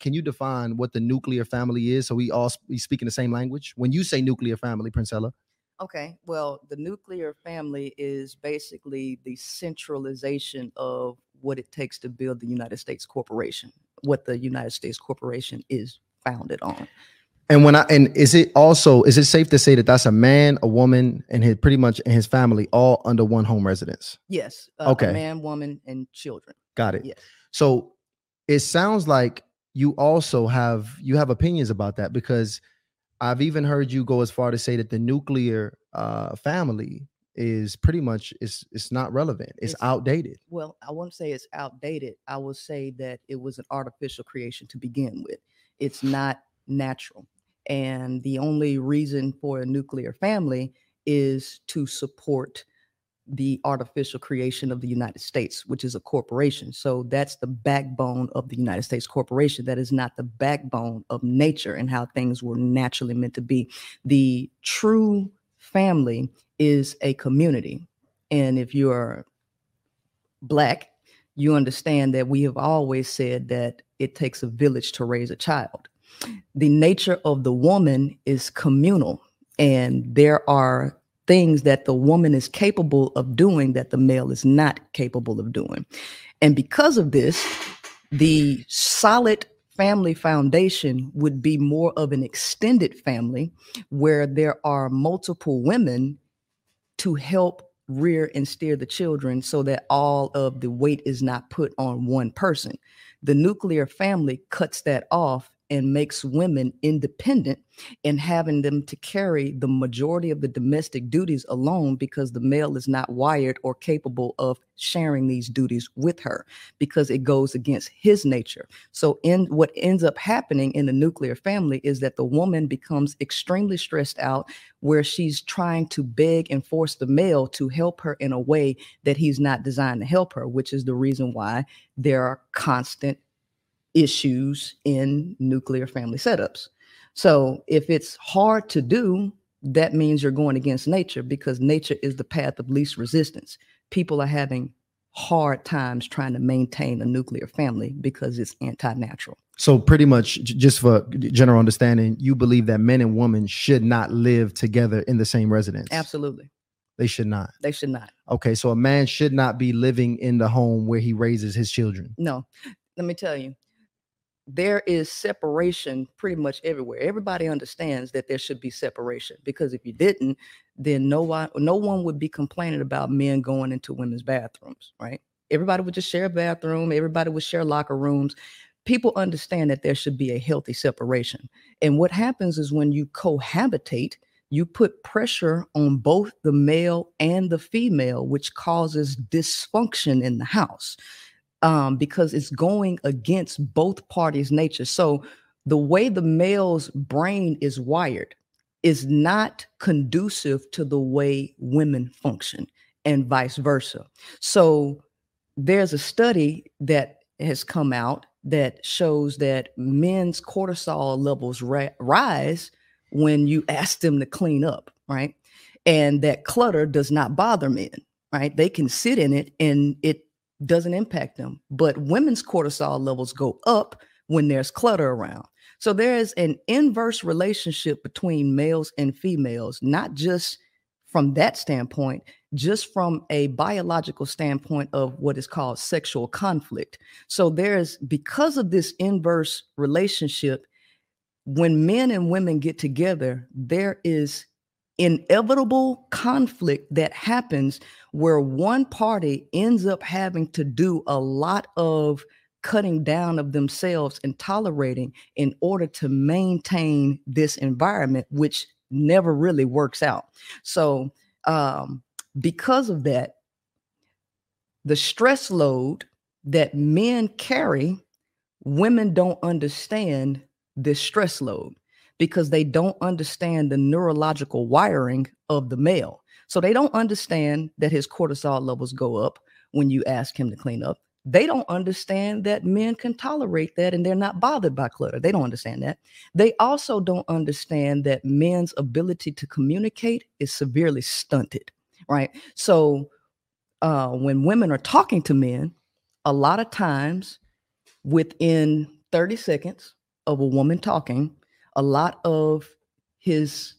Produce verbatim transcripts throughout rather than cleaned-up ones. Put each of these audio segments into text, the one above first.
can you define what the nuclear family is so we all sp- we speak in the same language? When you say nuclear family, Princella. Okay, well, the nuclear family is basically the centralization of what it takes to build the United States corporation, what the United States corporation is founded on. And when I and is it also is it safe to say that that's a man, a woman, and his pretty much and his family all under one home residence? Yes, uh, a Okay, man, woman, and children. got it. Yes. So it sounds like you also have you have opinions about that because I've even heard you go as far to say that the nuclear uh, family is pretty much it's it's not relevant. It's It's outdated. Well, I won't say it's outdated. I will say that it was an artificial creation to begin with. It's not natural. And the only reason for a nuclear family is to support the artificial creation of the United States, which is a corporation. So that's the backbone of the United States corporation. That is not the backbone of nature and how things were naturally meant to be. The true family is a community. And if you're Black, you understand that we have always said that it takes a village to raise a child. The nature of the woman is communal, and there are things that the woman is capable of doing that the male is not capable of doing. And because of this, the solid family foundation would be more of an extended family where there are multiple women to help rear and steer the children so that all of the weight is not put on one person. The nuclear family cuts that off and makes women independent and having them to carry the majority of the domestic duties alone because the male is not wired or capable of sharing these duties with her because it goes against his nature. So in what ends up happening in the nuclear family is that the woman becomes extremely stressed out where she's trying to beg and force the male to help her in a way that he's not designed to help her, which is the reason why there are constant issues in nuclear family setups. So if it's hard to do, that means you're going against nature because nature is the path of least resistance. People are having hard times trying to maintain a nuclear family because it's anti-natural. So pretty much, j- just for general understanding, you believe that men and women should not live together in the same residence. Absolutely. They should not. They should not. Okay, so a man should not be living in the home where he raises his children. No. Let me tell you, there is separation pretty much everywhere. Everybody understands that there should be separation because if you didn't, then no one, no one would be complaining about men going into women's bathrooms, right? Everybody would just share a bathroom. Everybody would share locker rooms. People understand that there should be a healthy separation. And what happens is when you cohabitate, you put pressure on both the male and the female, which causes dysfunction in the house. Um, because it's going against both parties' nature. So the way the male's brain is wired is not conducive to the way women function and vice versa. So there's a study that has come out that shows that men's cortisol levels ri- rise when you ask them to clean up, right? And that clutter does not bother men, right? They can sit in it and it doesn't impact them. But women's cortisol levels go up when there's clutter around. So there is an inverse relationship between males and females, not just from that standpoint, just from a biological standpoint of what is called sexual conflict. So there's, because of this inverse relationship, when men and women get together, there is inevitable conflict that happens where one party ends up having to do a lot of cutting down of themselves and tolerating in order to maintain this environment, which never really works out. So um, because of that, the stress load that men carry, women don't understand this stress load because they don't understand the neurological wiring of the male. So they don't understand that his cortisol levels go up when you ask him to clean up. They don't understand that men can tolerate that and they're not bothered by clutter. They don't understand that. They also don't understand that men's ability to communicate is severely stunted, right? So uh, when women are talking to men, a lot of times within thirty seconds of a woman talking, a lot of his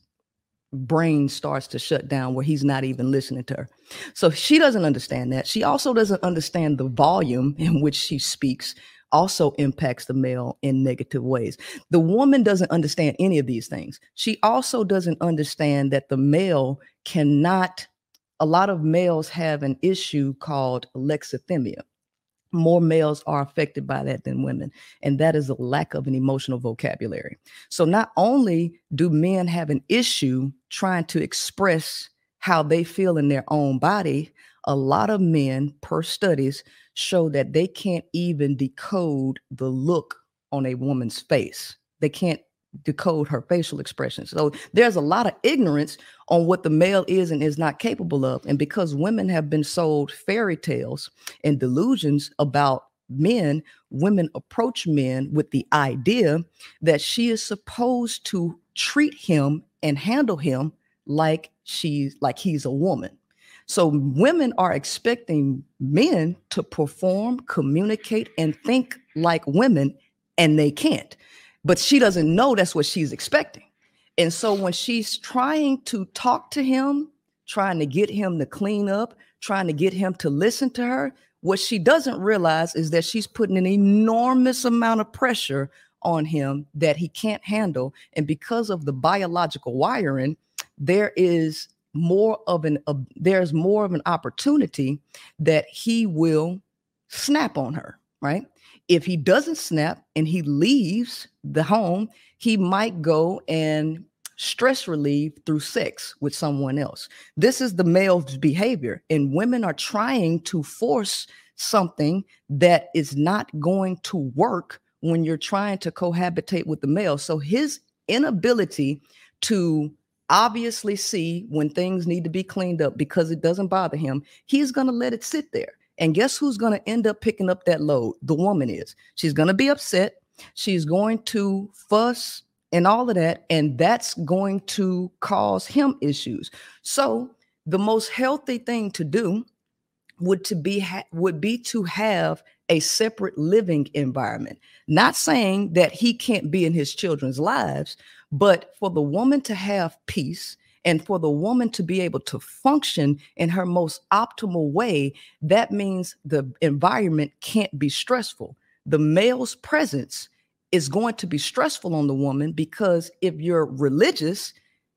brain starts to shut down where he's not even listening to her. So she doesn't understand that. She also doesn't understand the volume in which she speaks also impacts the male in negative ways. The woman doesn't understand any of these things. She also doesn't understand that the male cannot, a lot of males have an issue called alexithymia. More males are affected by that than women, and that is a lack of an emotional vocabulary. So not only do men have an issue trying to express how they feel in their own body, a lot of men, per studies, show that they can't even decode the look on a woman's face. They can't decode her facial expressions. So there's a lot of ignorance on what the male is and is not capable of. And because women have been sold fairy tales and delusions about men, women approach men with the idea that she is supposed to treat him and handle him like she's like he's a woman. So women are expecting men to perform, communicate, and think like women, and they can't. But she doesn't know that's what she's expecting. And so when she's trying to talk to him, trying to get him to clean up, trying to get him to listen to her, what she doesn't realize is that she's putting an enormous amount of pressure on him that he can't handle. And because of the biological wiring, there is more of an uh, there's more of an opportunity that he will snap on her, right? If he doesn't snap and he leaves the home, he might go and stress relieve through sex with someone else. This is the male's behavior, and women are trying to force something that is not going to work when you're trying to cohabitate with the male. So his inability to obviously see when things need to be cleaned up because it doesn't bother him, he's going to let it sit there. And guess who's going to end up picking up that load? The woman is. She's going to be upset. She's going to fuss and all of that. And that's going to cause him issues. So the most healthy thing to do would to be ha- would be to have a separate living environment. Not saying that he can't be in his children's lives, but for the woman to have peace and for the woman to be able to function in her most optimal way, that means the environment can't be stressful. The male's presence is going to be stressful on the woman because if you're religious,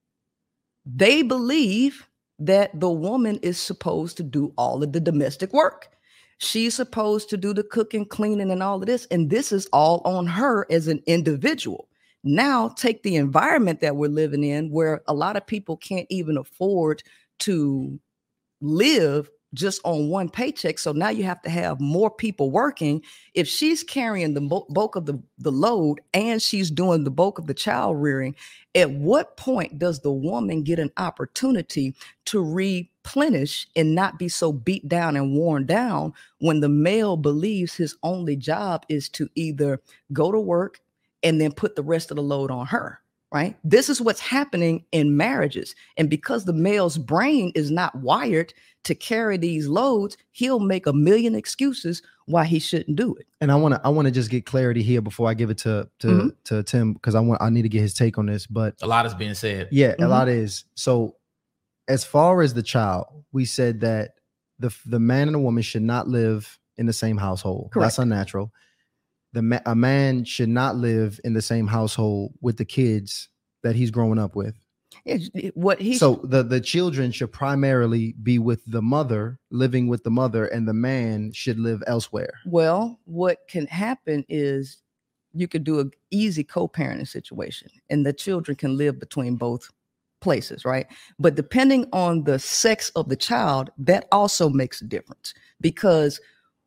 they believe that the woman is supposed to do all of the domestic work. She's supposed to do the cooking, cleaning, and all of this. And this is all on her as an individual. Now take the environment that we're living in where a lot of people can't even afford to live just on one paycheck. So now you have to have more people working. If she's carrying the bulk of the, the load and she's doing the bulk of the child rearing, at what point does the woman get an opportunity to replenish and not be so beat down and worn down when the male believes his only job is to either go to work and then put the rest of the load on her, right? This is what's happening in marriages. And because the male's brain is not wired to carry these loads, he'll make a million excuses why he shouldn't do it. And I want to I want to just get clarity here before I give it to to, mm-hmm. to Tim, because I want I need to get his take on this. But a lot is being said. Yeah, mm-hmm. a lot is. So as far as the child, we said that the the man and the woman should not live in the same household. Correct. That's unnatural. The ma- a man should not live in the same household with the kids that he's growing up with. What he so the the children should primarily be with the mother, living with the mother, and the man should live elsewhere. Well, what can happen is you could do an easy co-parenting situation, and the children can live between both places, right? But depending on the sex of the child, that also makes a difference because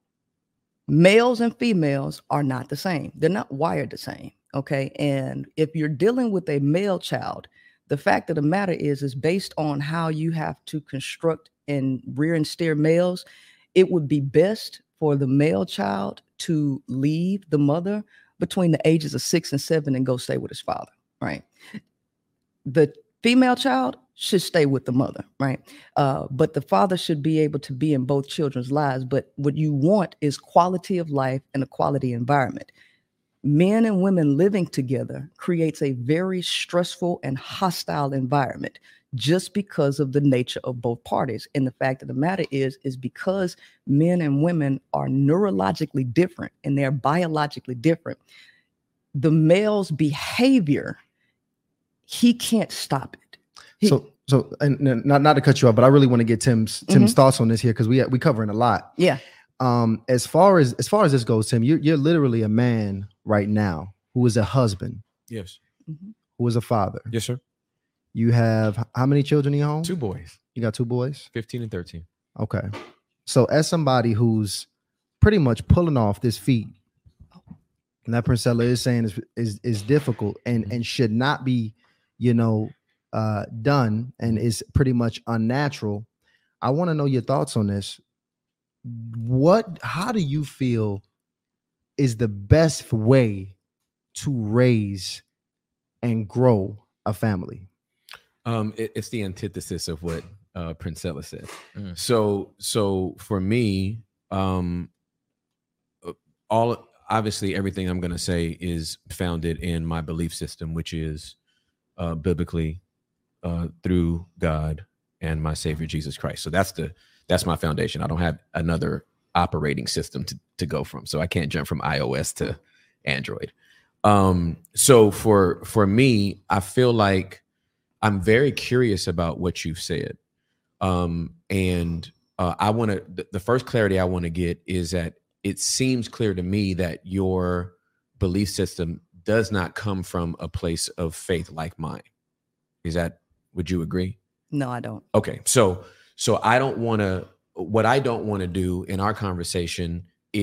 males and females are not the same. They're not wired the same. Okay. And if you're dealing with a male child, the fact of the matter is, is based on how you have to construct and rear and steer males, it would be best for the male child to leave the mother between the ages of six and seven and go stay with his father. Right. The female child should stay with the mother, right? Uh, but the father should be able to be in both children's lives. But what you want is quality of life and a quality environment. Men and women living together creates a very stressful and hostile environment just because of the nature of both parties. And the fact of the matter is, is because men and women are neurologically different and they're biologically different, the male's behavior, he can't stop it. He, so, so, and, and not, not to cut you off, but I really want to get Tim's, Tim's mm-hmm. thoughts on this here, because we, we covering a lot. Yeah. Um, as far as, as far as this goes, Tim, you're, you're literally a man right now who is a husband. Yes. Mm-hmm. Who is a father. Yes, sir. You have how many children in your home? Two boys. You got two boys? fifteen and thirteen. Okay. So as somebody who's pretty much pulling off this feat, and that Princella is saying is, is, is difficult and, mm-hmm. and should not be, you know, uh, done, and is pretty much unnatural. I want to know your thoughts on this. What, how do you feel is the best way to raise and grow a family? Um, it, it's the antithesis of what uh, Princella said. Mm. So, so for me, um, all obviously everything I'm going to say is founded in my belief system, which is uh, biblically uh, through God and my Savior Jesus Christ. So that's the that's my foundation. I don't have another operating system to to go from, so I can't jump from iOS to Android. Um, so for for me, I feel like I'm very curious about what you've said. Um, and uh, I want to, the, the first clarity I want to get is that it seems clear to me that your belief system does not come from a place of faith like mine. Is that, would you agree? No, I don't. Okay. So, so I don't want to, what I don't want to do in our conversation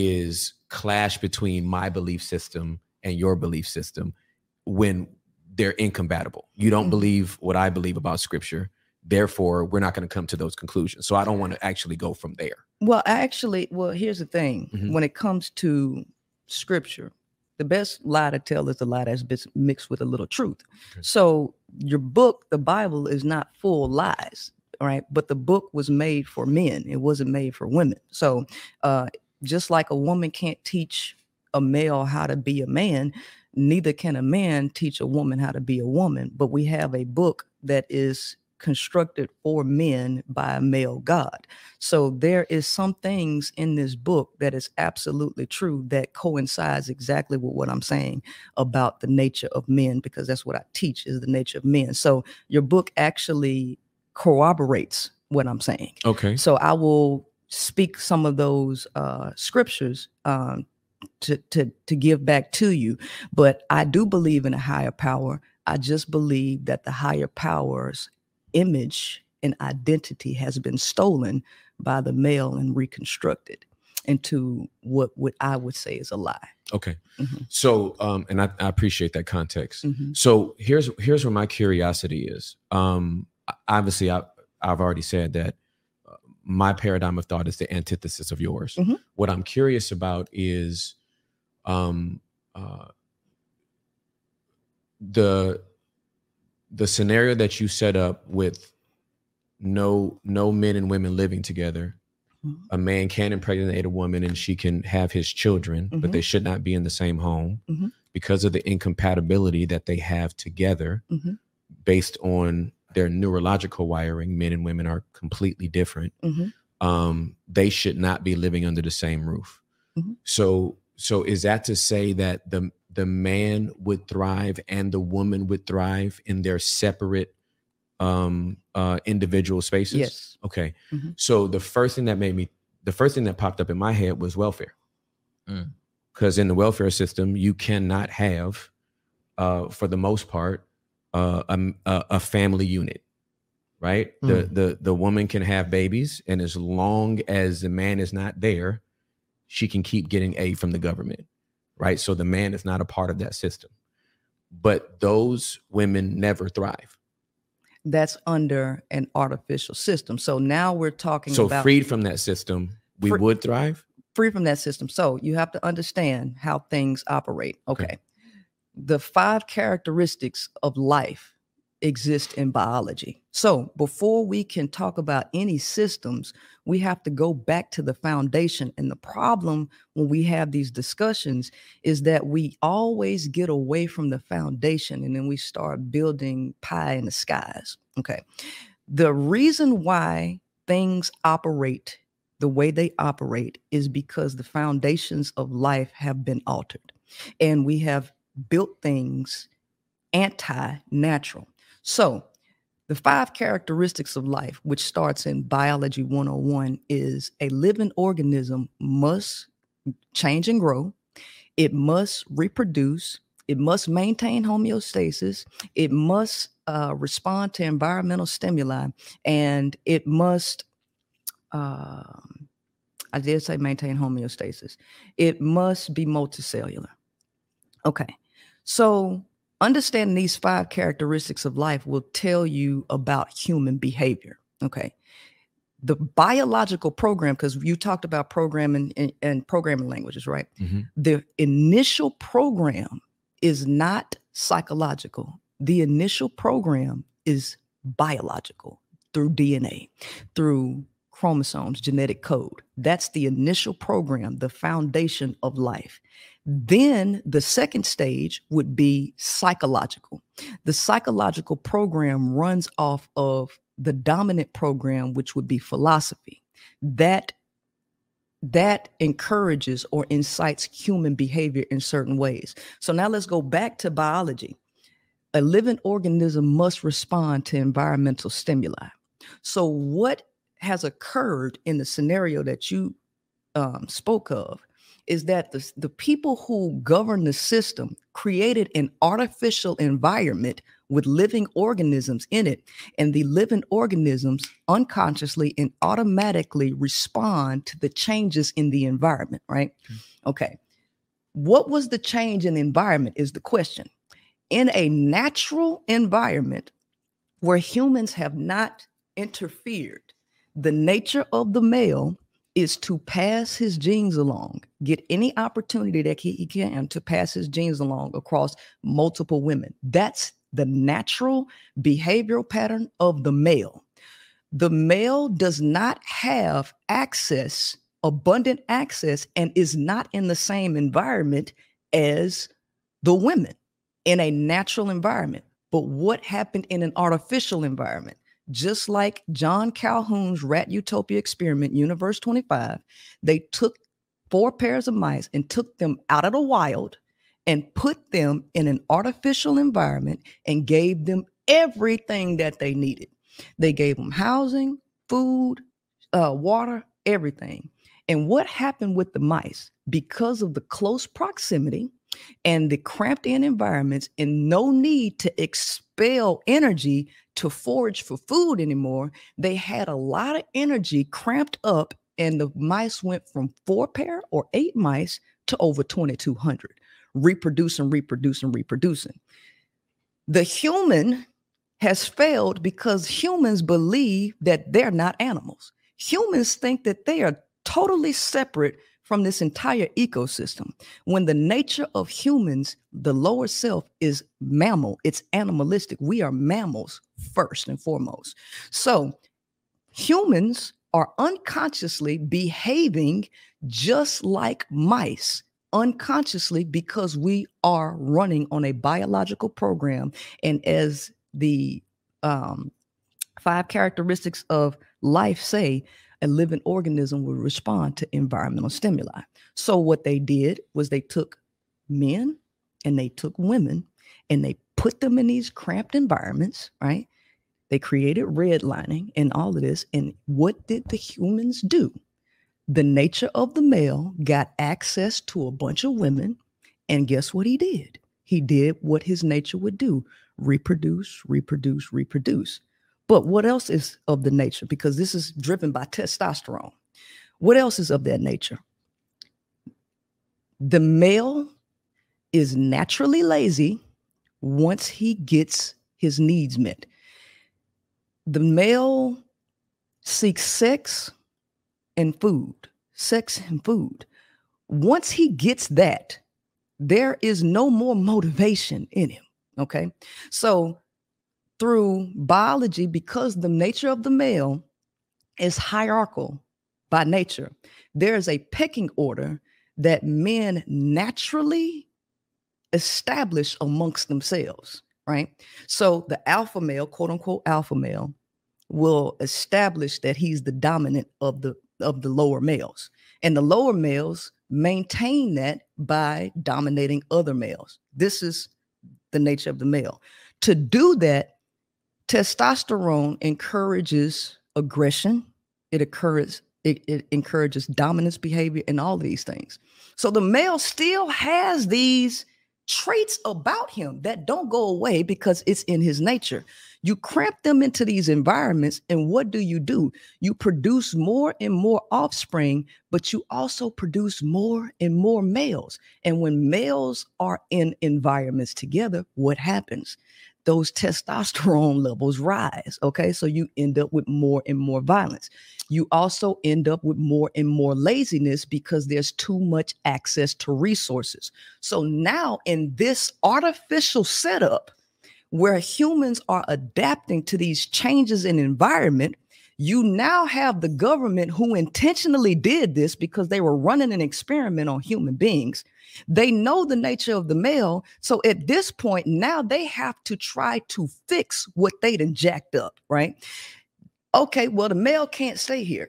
is clash between my belief system and your belief system when they're incompatible. You don't mm-hmm. believe what I believe about scripture. Therefore, we're not going to come to those conclusions. So I don't want to actually go from there. Well, actually, well, here's the thing. Mm-hmm. When it comes to scripture, the best lie to tell is the lie that's mixed with a little truth. Okay. So your book, the Bible, is not full lies, right? But the book was made for men. It wasn't made for women. So uh, just like a woman can't teach a male how to be a man, neither can a man teach a woman how to be a woman. But we have a book that is constructed for men by a male God. So there is some things in this book that is absolutely true that coincides exactly with what I'm saying about the nature of men, because that's what I teach, is the nature of men. So your book actually corroborates what I'm saying. Okay. So I will speak some of those uh, scriptures um, to, to, to give back to you. But I do believe in a higher power. I just believe that the higher power's image and identity has been stolen by the male and reconstructed into what, what I would say is a lie. Okay. Mm-hmm. So, um, and I, I appreciate that context. Mm-hmm. So here's, here's where my curiosity is. Um, obviously I, I've already said that uh, my paradigm of thought is the antithesis of yours. Mm-hmm. What I'm curious about is, um, uh, the, the scenario that you set up with no, no men and women living together. Mm-hmm. A man can impregnate a woman and she can have his children, mm-hmm. but they should not be in the same home mm-hmm. because of the incompatibility that they have together mm-hmm. based on their neurological wiring. Men and women are completely different. Mm-hmm. Um, they should not be living under the same roof. Mm-hmm. So, so is that to say that the, the man would thrive and the woman would thrive in their separate um, uh, individual spaces? Yes. Okay. Mm-hmm. So the first thing that made me, the first thing that popped up in my head was welfare. Because mm. in the welfare system, you cannot have, uh, for the most part, uh, a, a family unit, right? Mm. The, the, the woman can have babies, and as long as the man is not there, she can keep getting aid from the government. Right. So the man is not a part of that system, but those women never thrive. That's under an artificial system. So now we're talking so about freed from that system, we free, would thrive. Free from that system. So you have to understand how things operate. Okay. okay. The five characteristics of life exist in biology. So before we can talk about any systems, we have to go back to the foundation. And the problem when we have these discussions is that we always get away from the foundation and then we start building pie in the skies. Okay. The reason why things operate the way they operate is because the foundations of life have been altered and we have built things anti-natural. So the five characteristics of life, which starts in Biology one oh one, is a living organism must change and grow. It must reproduce. It must maintain homeostasis. It must uh, respond to environmental stimuli. And it must, uh, I did say maintain homeostasis. It must be multicellular. Okay. So understanding these five characteristics of life will tell you about human behavior. Okay. The biological program, because you talked about programming and, and programming languages, right? Mm-hmm. The initial program is not psychological. The initial program is biological through D N A, through chromosomes, genetic code. That's the initial program, the foundation of life. Then the second stage would be psychological. The psychological program runs off of the dominant program, which would be philosophy. That, that encourages or incites human behavior in certain ways. So now let's go back to biology. A living organism must respond to environmental stimuli. So what has occurred in the scenario that you um, spoke of is that the, the people who govern the system created an artificial environment with living organisms in it, and the living organisms unconsciously and automatically respond to the changes in the environment, right? Mm-hmm. Okay. What was the change in the environment is the question. In a natural environment where humans have not interfered, the nature of the male is to pass his genes along, get any opportunity that he, he can to pass his genes along across multiple women. That's the natural behavioral pattern of the male. The male does not have access, abundant access, and is not in the same environment as the women in a natural environment. But what happened in an artificial environment? Just like John Calhoun's Rat Utopia experiment, Universe twenty-five, they took four pairs of mice and took them out of the wild and put them in an artificial environment and gave them everything that they needed. They gave them housing, food, uh, water, everything. And what happened with the mice? Because of the close proximity and the cramped in environments and no need to expel energy to forage for food anymore, they had a lot of energy cramped up, and the mice went from four pair or eight mice to over twenty-two hundred, reproducing, reproducing, reproducing. The human has failed because humans believe that they're not animals. Humans think that they are totally separate from this entire ecosystem, when the nature of humans, the lower self, is mammal. It's animalistic. We are mammals first and foremost. So humans are unconsciously behaving just like mice, unconsciously, because we are running on a biological program. And as the um, five characteristics of life say, a living organism will respond to environmental stimuli. So what they did was they took men and they took women and they put them in these cramped environments, right? They created redlining and all of this. And what did the humans do? The nature of the male got access to a bunch of women. And guess what he did? He did what his nature would do: reproduce, reproduce, reproduce. But what else is of the nature? Because this is driven by testosterone. What else is of that nature? The male is naturally lazy once he gets his needs met. The male seeks sex and food, sex and food. Once he gets that, there is no more motivation in him. Okay. So through biology, because the nature of the male is hierarchical by nature, there is a pecking order that men naturally establish amongst themselves, right? So the alpha male, quote unquote alpha male, will establish that he's the dominant of the of the lower males, and the lower males maintain that by dominating other males. This is the nature of the male. To do that, testosterone encourages aggression. It occurs, it, it encourages dominance behavior and all these things. So the male still has these traits about him that don't go away because it's in his nature. You cramp them into these environments, and what do you do? You produce more and more offspring, but you also produce more and more males. And when males are in environments together, what happens? Those testosterone levels rise. Okay, so you end up with more and more violence. You also end up with more and more laziness because there's too much access to resources. So now in this artificial setup where humans are adapting to these changes in environment, you now have the government who intentionally did this because they were running an experiment on human beings. They know the nature of the male. So at this point, now they have to try to fix what they done jacked up, right? Okay, well, the male can't stay here.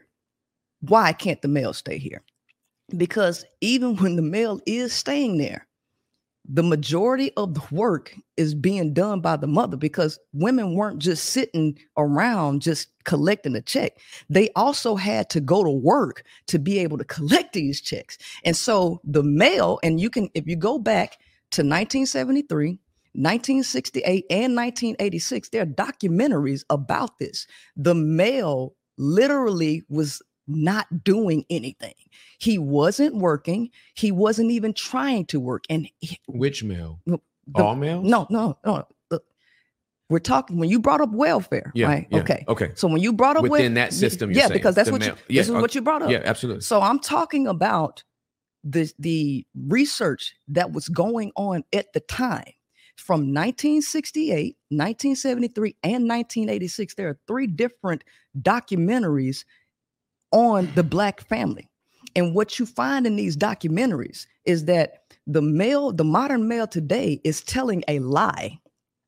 Why can't the male stay here? Because even when the male is staying there, the majority of the work is being done by the mother, because women weren't just sitting around just collecting a check. They also had to go to work to be able to collect these checks. And so the male, and you can, if you go back to nineteen seventy-three, nineteen sixty-eight, and nineteen eighty-six, there are documentaries about this. The male literally was not doing anything. He wasn't working. He wasn't even trying to work. And he, which male? The, all males? No, no, no. Look, we're talking when you brought up welfare, yeah, right? Yeah, okay. Okay. So when you brought up within wel- that system, yeah, you're because that's what male. you, yeah, this is okay. what you brought up. Yeah, absolutely. So I'm talking about the the research that was going on at the time. From nineteen sixty-eight, nineteen seventy-three, and nineteen eighty-six, there are three different documentaries on the Black family. And what you find in these documentaries is that the male, the modern male today is telling a lie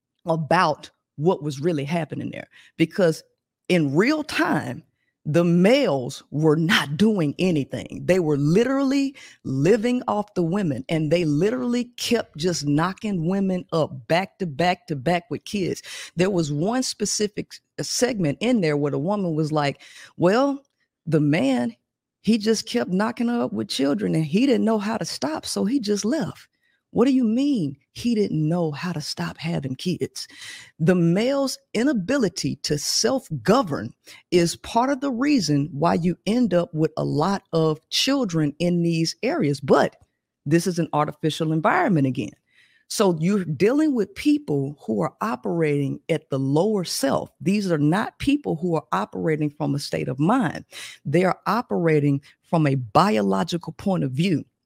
about what was really happening there. Because in real time, the males were not doing anything. They were literally living off the women, and they literally kept just knocking women up back to back to back with kids. There was one specific segment in there where the woman was like, well, the man, he just kept knocking her up with children and he didn't know how to stop. So he just left. What do you mean he didn't know how to stop having kids? The male's inability to self-govern is part of the reason why you end up with a lot of children in these areas. But this is an artificial environment again. So you're dealing with people who are operating at the lower self. These are not people who are operating from a state of mind. They are operating from a biological point of view.